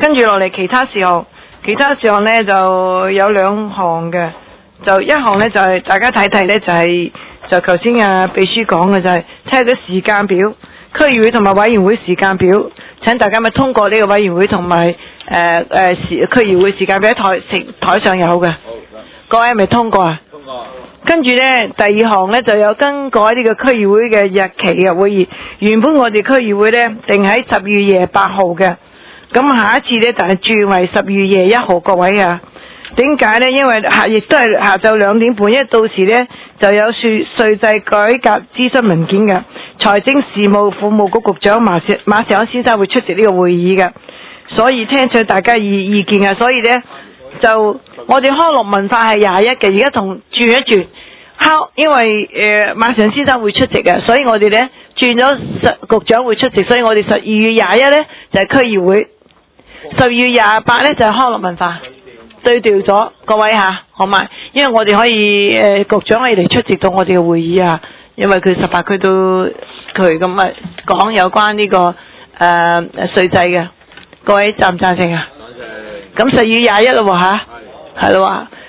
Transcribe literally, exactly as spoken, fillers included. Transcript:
跟住落嚟其他事項，其他事項呢就有兩項嘅，就一項呢就係、是、大家睇睇呢就係、是、就頭先啊秘書講嘅就係睇下個時間表，區議會同埋委員會時間表，請大家咪通過呢個委員會同埋誒誒時區議會時間表喺台成台上有嘅，各位係咪通過啊？通過。跟住呢，第二項呢就有更改呢個區議會嘅日期嘅會議，原本我哋區議會呢定喺十月廿八號嘅。咁下一次呢，就係轉為十月廿一號，各位啊，點解呢？因為下亦都係下晝兩點半，因為到時呢就有稅稅制改革諮詢文件嘅，財政事務服務局局長馬時馬時亨先生會出席呢個會議嘅，所以聽取大家意意見啊，所以呢，就我哋康樂文化係廿一嘅，而家同轉一轉，康因為誒、呃、馬時亨先生會出席嘅，所以我哋呢轉咗實局長會出席，所以我哋十二月廿一呢就係、是、區議會。十二月廿八咧就係、是、康樂文化，對調咗各位吓，好嘛？因為我哋可以誒、呃、局長可以嚟出席到我哋嘅會議啊，因為佢十八區都佢咁啊講有關呢、這個誒稅制嘅，各位贊唔贊成啊？咁十二月廿一咯喎吓，係咯喎。